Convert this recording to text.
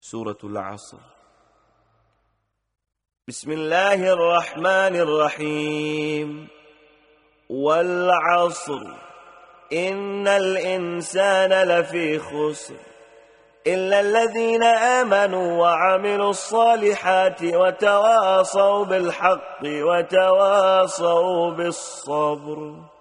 سورة العصر. بسم الله الرحمن الرحيم. والعصر إن الإنسان لفي خسر إلا الذين آمنوا وعملوا الصالحات وتواصوا بالحق وتواصوا بالصبر.